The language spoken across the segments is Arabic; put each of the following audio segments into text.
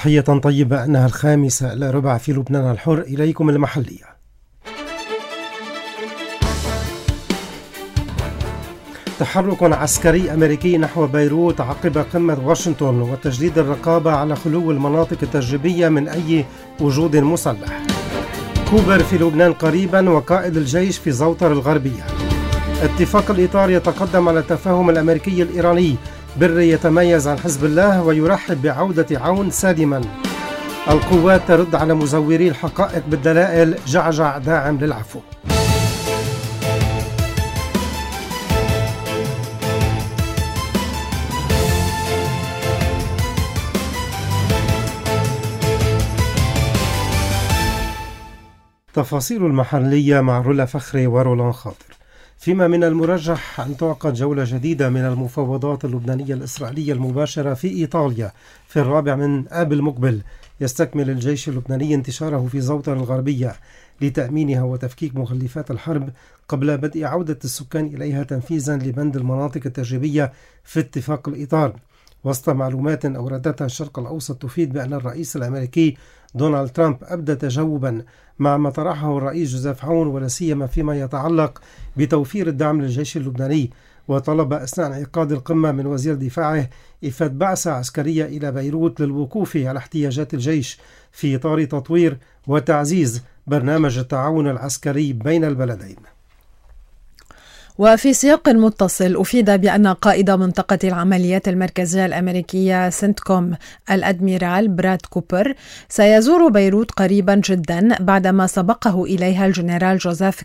تحية طيبة، أنها 5:45 في لبنان الحر. إليكم المحلية. تحرك عسكري أمريكي نحو بيروت عقب قمة واشنطن وتجديد الرقابة على خلو المناطق التجريبية من أي وجود مسلح. كوبر في لبنان قريبا وقائد الجيش في زوطر الغربية. اتفاق الإطار يتقدم على التفاهم الأمريكي الإيراني. بر يتميز عن حزب الله ويرحب بعودة عون سالما. القوات ترد على مزوري الحقائق بالدلائل. جعجع داعم للعفو. تفاصيل المحلية مع رولا فخري ورولان خاطر. فيما من المرجح أن تعقد جولة جديدة من المفاوضات اللبنانية الإسرائيلية المباشرة في إيطاليا في 4 من آب المقبل. يستكمل الجيش اللبناني انتشاره في زوطر الغربية لتأمينها وتفكيك مخلفات الحرب قبل بدء عودة السكان إليها تنفيذا لبند المناطق التجريبية في اتفاق الإطار. وسط معلومات أوردتها الشرق الأوسط تفيد بأن الرئيس الأمريكي دونالد ترامب أبدى تجاوبا مع ما طرحه الرئيس جوزيف عون، ولا سيما فيما يتعلق بتوفير الدعم للجيش اللبناني، وطلب أثناء انعقاد القمة من وزير دفاعه إيفاد بعثة عسكرية إلى بيروت للوقوف على احتياجات الجيش في إطار تطوير وتعزيز برنامج التعاون العسكري بين البلدين. وفي سياق متصل أفيد بأن قائد منطقة العمليات المركزية الأمريكية سنتكوم الأدميرال براد كوبر سيزور بيروت قريبا جدا بعدما سبقه إليها الجنرال جوزيف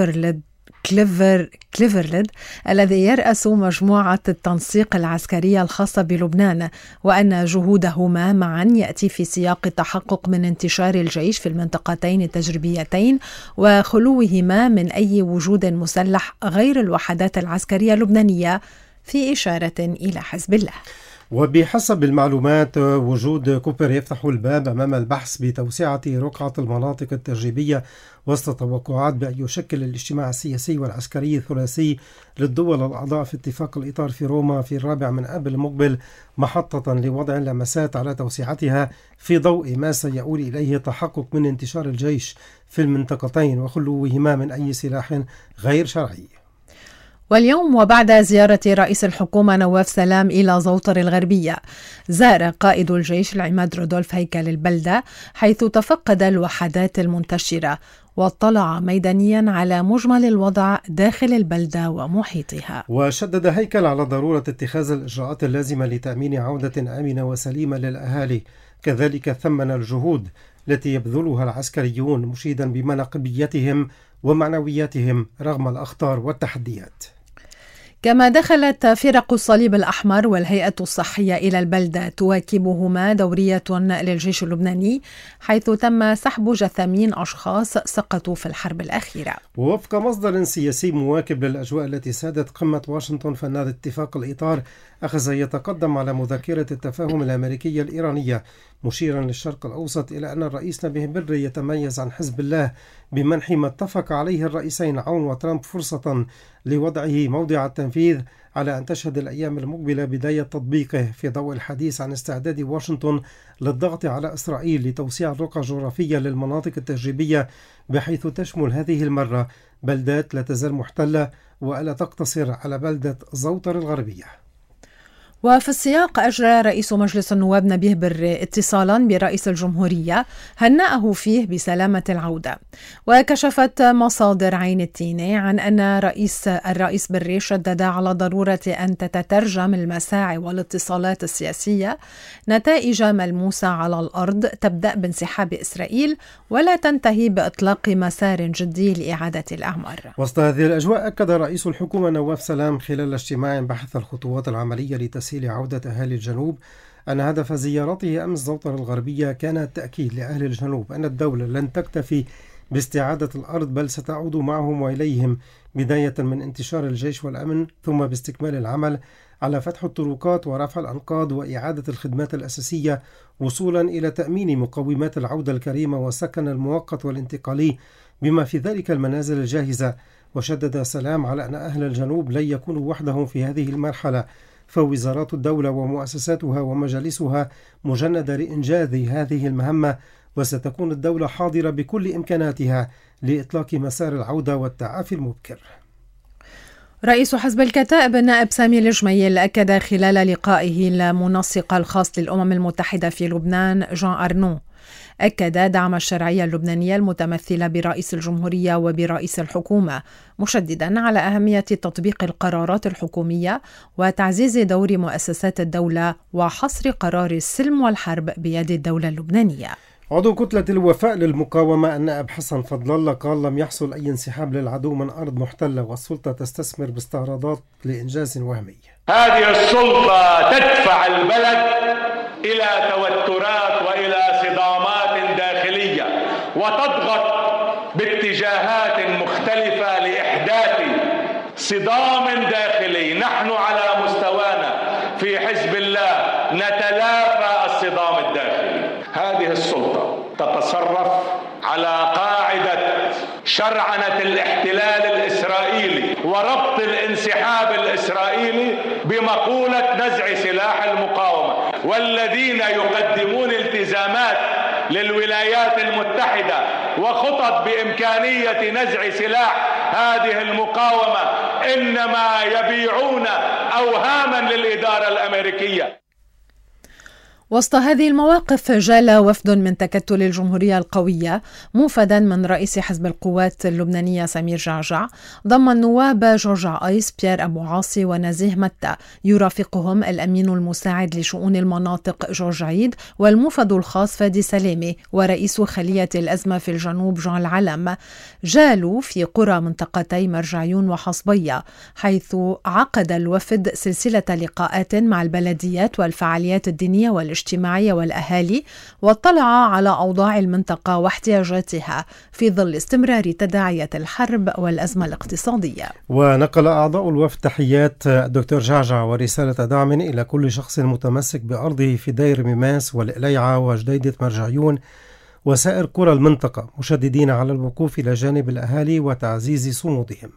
كليفرلد الذي يرأس مجموعة التنسيق العسكرية الخاصة بلبنان، وأن جهودهما معا يأتي في سياق التحقق من انتشار الجيش في المنطقتين التجريبيتين وخلوهما من أي وجود مسلح غير الوحدات العسكرية اللبنانية، في إشارة إلى حزب الله. وبحسب المعلومات وجود كوبر يفتح الباب أمام البحث بتوسعة رقعة المناطق التجريبية وسط توقعات بأن يشكل الاجتماع السياسي والعسكري الثلاثي للدول الأعضاء في اتفاق الإطار في روما في 4 من آب المقبل محطة لوضع لمسات على توسعتها في ضوء ما سيؤول إليه تحقق من انتشار الجيش في المنطقتين وخلوهما من أي سلاح غير شرعي. واليوم وبعد زيارة رئيس الحكومة نواف سلام إلى زوطر الغربية، زار قائد الجيش العماد رودولف هيكل البلدة حيث تفقد الوحدات المنتشرة واطلع ميدانيا على مجمل الوضع داخل البلدة ومحيطها. وشدد هيكل على ضرورة اتخاذ الإجراءات اللازمة لتأمين عودة آمنة وسليمة للأهالي. كذلك ثمن الجهود التي يبذلها العسكريون، مشيدا بمناقبيتهم ومعنوياتهم رغم الأخطار والتحديات. كما دخلت فرق الصليب الأحمر والهيئة الصحية إلى البلدة تواكبهما دورية للجيش اللبناني، حيث تم سحب جثامين أشخاص سقطوا في الحرب الأخيرة. ووفق مصدر سياسي مواكب للأجواء التي سادت قمة واشنطن، فإن اتفاق الإطار أخذ يتقدم على مذكرة التفاهم الأمريكية الإيرانية، مشيرا للشرق الأوسط إلى أن الرئيس نبيه بر يتميز عن حزب الله بمنح ما اتفق عليه الرئيسين عون وترامب فرصة لوضعه موضع التنفيذ، على أن تشهد الأيام المقبلة بداية تطبيقه في ضوء الحديث عن استعداد واشنطن للضغط على إسرائيل لتوسيع الرقعة الجغرافية للمناطق التجريبية، بحيث تشمل هذه المرة بلدات لا تزال محتلة وألا تقتصر على بلدة زوطر الغربية. وفي السياق أجرى رئيس مجلس النواب نبيه بر اتصالا برئيس الجمهورية هنأه فيه بسلامة العودة. وكشفت مصادر عين التينة عن أن الرئيس بر شدد على ضرورة أن تتترجم المساعي والاتصالات السياسية نتائج ملموسة على الأرض، تبدأ بانسحاب إسرائيل ولا تنتهي بإطلاق مسار جدي لإعادة الأعمار. وسط هذه الأجواء أكد رئيس الحكومة نواف سلام خلال اجتماع بحث الخطوات العملية لتسهيل عودة أهالي الجنوب أن هدف زيارته أمس زوطر الغربية كان التأكيد لأهل الجنوب أن الدولة لن تكتفي باستعادة الأرض، بل ستعود معهم وإليهم، بداية من انتشار الجيش والأمن، ثم باستكمال العمل على فتح الطرقات ورفع الأنقاض وإعادة الخدمات الأساسية، وصولا إلى تأمين مقومات العودة الكريمة والسكن المؤقت والانتقالي، بما في ذلك المنازل الجاهزة. وشدد سلام على أن أهل الجنوب لن يكونوا وحدهم في هذه المرحلة، فوزارات الدولة ومؤسساتها ومجالسها مجندة لإنجاز هذه المهمة، وستكون الدولة حاضرة بكل إمكاناتها لإطلاق مسار العودة والتعافي المبكر. رئيس حزب الكتائب النائب سامي الجميل أكد خلال لقائه المنسق الخاص للأمم المتحدة في لبنان جان أرنو أكد دعم الشرعية اللبنانية المتمثلة برئيس الجمهورية وبرئيس الحكومة، مشددا على أهمية تطبيق القرارات الحكومية وتعزيز دور مؤسسات الدولة وحصر قرار السلم والحرب بيد الدولة اللبنانية. عضو كتلة الوفاء للمقاومة النائب حسن فضل الله قال لم يحصل أي انسحاب للعدو من أرض محتلة، والسلطة تستثمر باستعراضات لإنجاز وهمي. هذه السلطة تدفع البلد إلى توترات وإلى صدامات داخلية، وتضغط باتجاهات مختلفة لإحداث صدام داخلي. نحن على مستوانا في حزب الله نتلافى الصدام الداخلي. هذه السلطة تتصرف على قاعدة شرعنة الاحتلال الإسرائيلي وربط الانسحاب الإسرائيلي بمقولة نزع سلاح المقاومة، والذين يقدمون التزامات للولايات المتحدة وخطط بإمكانية نزع سلاح هذه المقاومة إنما يبيعون أوهاما للإدارة الأمريكية. وسط هذه المواقف جال وفد من تكتل الجمهورية القوية موفدا من رئيس حزب القوات اللبنانية سمير جعجع، ضم النواب جورجا أيس، بيير أبو عاصي ونزيه متى، يرافقهم الأمين المساعد لشؤون المناطق جورج عيد، والموفد الخاص فادي سلامي، ورئيس خلية الأزمة في الجنوب جان العلم. جالوا في قرى منطقتي مرجعيون وحصبية، حيث عقد الوفد سلسلة لقاءات مع البلديات والفعاليات الدينية والاجتماعية والأهالي، واطلع على أوضاع المنطقة واحتياجاتها في ظل استمرار تداعيات الحرب والأزمة الاقتصادية. ونقل أعضاء الوفد تحيات الدكتور جعجع ورسالة دعم إلى كل شخص متمسك بأرضه في دير ميماس والقليعة وجديدة مرجعيون وسائر قرى المنطقة، مشددين على الوقوف إلى جانب الأهالي وتعزيز صمودهم.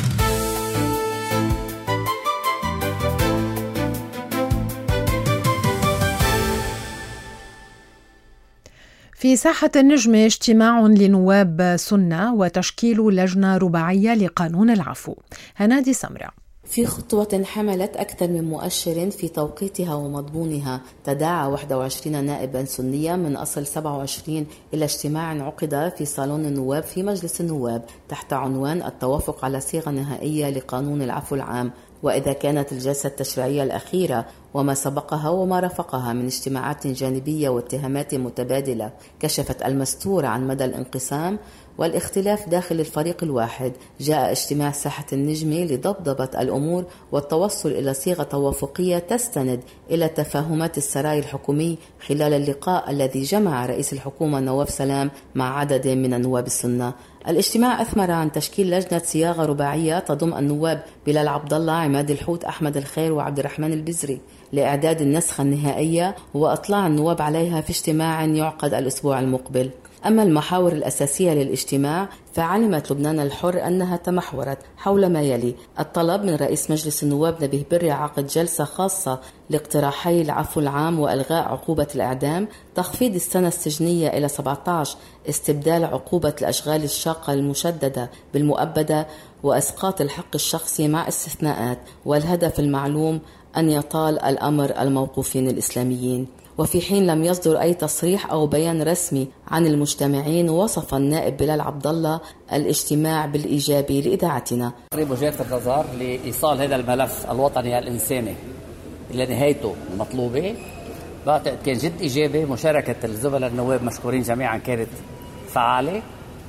في ساحة النجمة اجتماع لنواب سنة وتشكيل لجنة رباعية لقانون العفو. هنادي سمرة. في خطوة حملت أكثر من مؤشر في توقيتها ومضمونها، تداعى 21 نائبا سنيا من أصل 27 إلى اجتماع عقد في صالون النواب في مجلس النواب تحت عنوان التوافق على صيغة نهائية لقانون العفو العام. وإذا كانت الجلسة التشريعية الأخيرة وما سبقها وما رافقها من اجتماعات جانبية واتهامات متبادلة كشفت المستور عن مدى الانقسام والاختلاف داخل الفريق الواحد، جاء اجتماع ساحة النجمة لضبضبة الأمور والتوصل إلى صيغة توافقية تستند إلى تفاهمات السراي الحكومي خلال اللقاء الذي جمع رئيس الحكومة نواف سلام مع عدد من النواب السنة. الاجتماع أثمر عن تشكيل لجنة صياغة رباعية تضم النواب بلال عبد الله، عماد الحوت، أحمد الخير وعبد الرحمن البزري لإعداد النسخة النهائية وإطلاع النواب عليها في اجتماع يعقد الأسبوع المقبل. أما المحاور الأساسية للاجتماع فعلمت لبنان الحر أنها تمحورت حول ما يلي: الطلب من رئيس مجلس النواب نبيه بري عقد جلسة خاصة لاقتراحي العفو العام وإلغاء عقوبة الإعدام، تخفيض السنة السجنية إلى 17، استبدال عقوبة الأشغال الشاقة المشددة بالمؤبدة، وإسقاط الحق الشخصي مع استثناءات، والهدف المعلوم أن يطال الأمر الموقوفين الإسلاميين. وفي حين لم يصدر أي تصريح أو بيان رسمي عن المجتمعين، وصف النائب بلال عبد الله الاجتماع بالإيجابي لإذاعتنا. وجهة النظر لإيصال هذا الملف الوطني الإنساني إلى نهايته المطلوبة بعتقد كان جد إيجابي. مشاركة الزملاء النواب مشكورين جميعا كانت فعالة.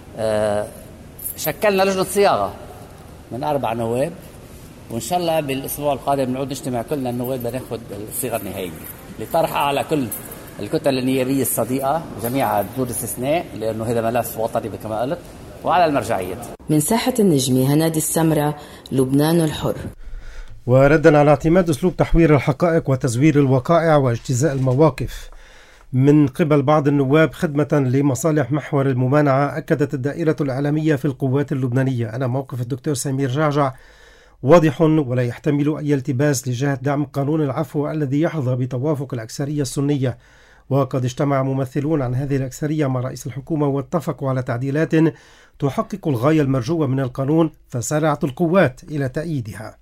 شكلنا لجنة صياغة من 4 نواب، وإن شاء الله بالأسبوع القادم نعود نجتمع كلنا النواب لنأخذ الصيغة النهائية لطرحها على كل الكتل النيابية الصديقة جميعها بدون استثناء، لأنه هذا ملف وطني كما قلت، وعلى المرجعيات. من ساحة النجمة هنادي السمرة، لبنان الحر. وردا على اعتماد أسلوب تحوير الحقائق وتزوير الوقائع واجتزاء المواقف من قبل بعض النواب خدمة لمصالح محور الممانعة، أكدت الدائرة الإعلامية في القوات اللبنانية أن موقف الدكتور سمير جعجع واضح ولا يحتمل أي التباس لجهة دعم قانون العفو الذي يحظى بتوافق الأكثرية السنية. وقد اجتمع ممثلون عن هذه الأكثرية مع رئيس الحكومة واتفقوا على تعديلات تحقق الغاية المرجوة من القانون، فسارعت القوات إلى تأييدها.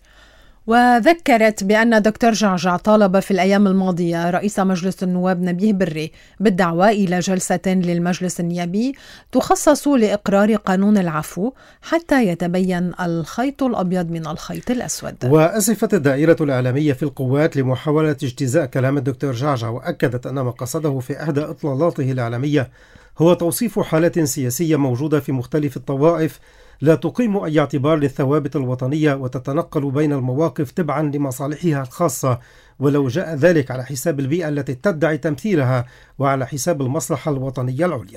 وذكرت بأن دكتور جعجع طالب في الأيام الماضية رئيس مجلس النواب نبيه بري بالدعوة إلى جلسة للمجلس النيابي تخصص لإقرار قانون العفو حتى يتبين الخيط الأبيض من الخيط الأسود. وأسفت الدائرة الإعلامية في القوات لمحاولة اجتزاء كلام الدكتور جعجع، وأكدت أن ما قصده في إحدى إطلالاته الإعلامية هو توصيف حالة سياسية موجودة في مختلف الطوائف لا تقيم أي اعتبار للثوابت الوطنية وتتنقل بين المواقف تبعا لمصالحها الخاصة، ولو جاء ذلك على حساب البيئة التي تدعي تمثيلها وعلى حساب المصلحة الوطنية العليا.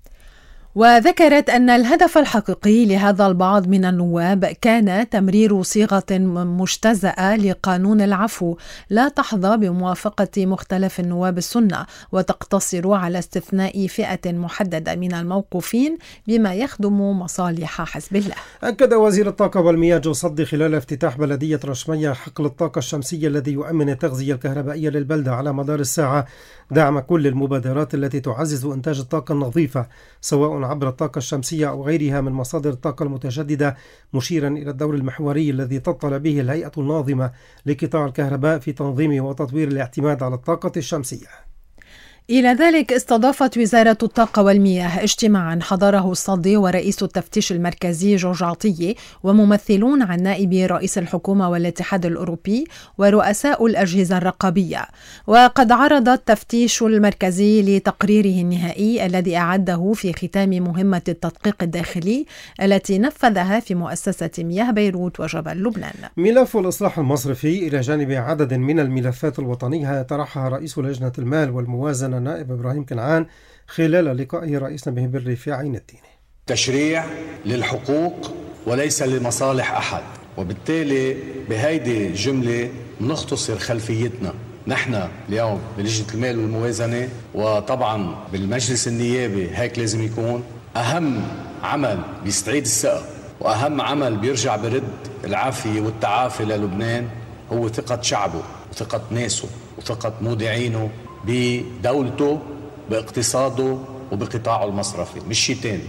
وذكرت أن الهدف الحقيقي لهذا البعض من النواب كان تمرير صيغة مجتزأة لقانون العفو لا تحظى بموافقة مختلف النواب السنة وتقتصر على استثناء فئة محددة من الموقوفين بما يخدم مصالح حزب الله. أكد وزير الطاقة والمياه جو صدي خلال افتتاح بلدية رشمية حقل الطاقة الشمسية الذي يؤمن التغذية الكهربائية للبلدة على مدار الساعة دعم كل المبادرات التي تعزز إنتاج الطاقة النظيفة سواء عبر الطاقة الشمسية أو غيرها من مصادر الطاقة المتجددة، مشيرا إلى الدور المحوري الذي تطلع به الهيئة الناظمة لقطاع الكهرباء في تنظيم وتطوير الاعتماد على الطاقة الشمسية. إلى ذلك استضافت وزارة الطاقة والمياه اجتماعا حضره الصدي ورئيس التفتيش المركزي جورج عطية وممثلون عن نائب رئيس الحكومة والاتحاد الأوروبي ورؤساء الأجهزة الرقابية. وقد عرض التفتيش المركزي لتقريره النهائي الذي أعده في ختام مهمة التدقيق الداخلي التي نفذها في مؤسسة مياه بيروت وجبل لبنان. ملف الإصلاح المصرفي إلى جانب عدد من الملفات الوطنية طرحها رئيس لجنة المال والموازنة النائب إبراهيم كنعان خلال لقائه رئيس نبيه بري في عين التينة. تشريع للحقوق وليس لمصالح أحد، وبالتالي بهيدي الجملة بنختصر خلفيتنا نحن اليوم بلجنة المال والموازنة، وطبعا بالمجلس النيابي هيك لازم يكون. أهم عمل بيستعيد الثقة وأهم عمل بيرجع برد العافية والتعافي للبنان هو ثقة شعبه وثقة ناسه وثقة مودعينه بدولته باقتصاده وبقطاعه المصرفي، مش شيء تاني.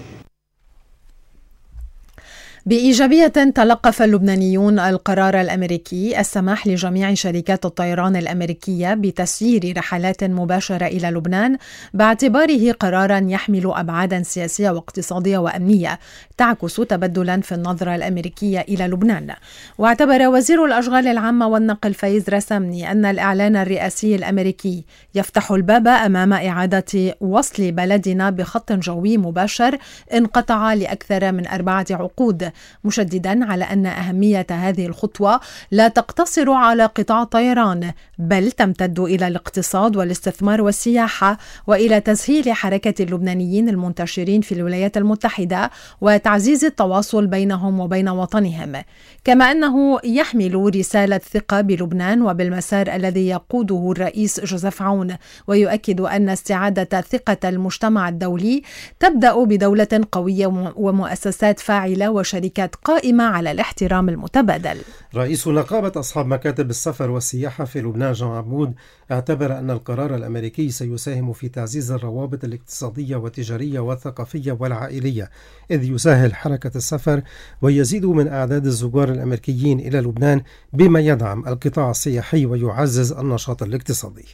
بإيجابية تلقف اللبنانيون القرار الأمريكي السماح لجميع شركات الطيران الأمريكية بتسيير رحلات مباشرة إلى لبنان باعتباره قرارا يحمل أبعادا سياسية واقتصادية وأمنية تعكس تبدلا في النظرة الأمريكية إلى لبنان. واعتبر وزير الأشغال العامة والنقل فايز رسامني أن الإعلان الرئاسي الأمريكي يفتح الباب أمام إعادة وصل بلدنا بخط جوي مباشر انقطع لأكثر من 4 عقود، مشددا على أن أهمية هذه الخطوة لا تقتصر على قطاع الطيران بل تمتد إلى الاقتصاد والاستثمار والسياحة وإلى تسهيل حركة اللبنانيين المنتشرين في الولايات المتحدة وتعزيز التواصل بينهم وبين وطنهم، كما أنه يحمل رسالة ثقة بلبنان وبالمسار الذي يقوده الرئيس جوزيف عون، ويؤكد أن استعادة ثقة المجتمع الدولي تبدأ بدولة قوية ومؤسسات فاعلة وشركات قائمة على الاحترام المتبادل. رئيس نقابة أصحاب مكاتب السفر والسياحة في لبنان جان عبود اعتبر أن القرار الأمريكي سيساهم في تعزيز الروابط الاقتصادية والتجارية والثقافية والعائلية، إذ يسهل حركة السفر ويزيد من أعداد الزوار الأمريكيين إلى لبنان بما يدعم القطاع السياحي ويعزز النشاط الاقتصادي.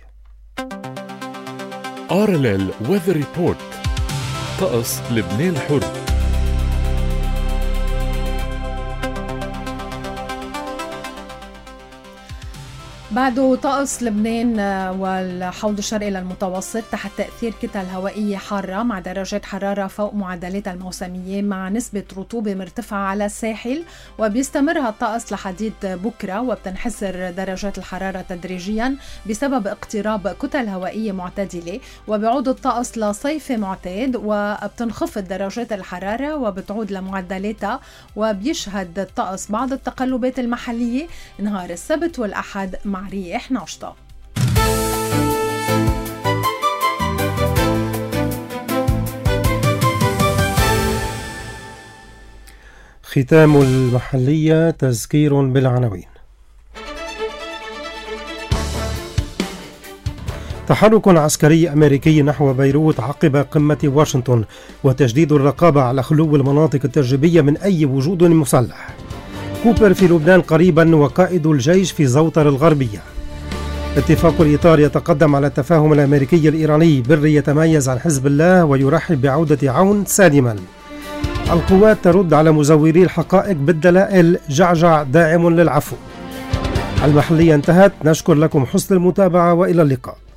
RLL Weather Report. طقس لبنان الحر. بعد طقس لبنان والحوض الشرقي للمتوسط تحت تأثير كتل هوائية حارة مع درجات حرارة فوق معدلات الموسمية مع نسبة رطوبة مرتفعة على الساحل، وبيستمر هالطقس لحديد بكرة وبتنحسر درجات الحرارة تدريجيا بسبب اقتراب كتل هوائية معتدلة، وبيعود الطقس لصيف معتاد وبتنخفض درجات الحرارة وبتعود لمعدلاتها، وبيشهد الطقس بعض التقلبات المحلية نهار السبت والأحد مع رياح ناشطة. ختام المحلية، تذكير بالعناوين. تحرك عسكري أمريكي نحو بيروت عقب قمة واشنطن، وتجديد الرقابة على خلو المناطق التجريبية من أي وجود مسلح. كوبر في لبنان قريبا وقائد الجيش في زوطر الغربية. اتفاق الإطار يتقدم على التفاهم الأمريكي الإيراني. بر يتميز عن حزب الله ويرحب بعودة عون سالما. القوات ترد على مزوري الحقائق بالدلائل. جعجع داعم للعفو. المحلية انتهت. نشكر لكم حسن المتابعة وإلى اللقاء.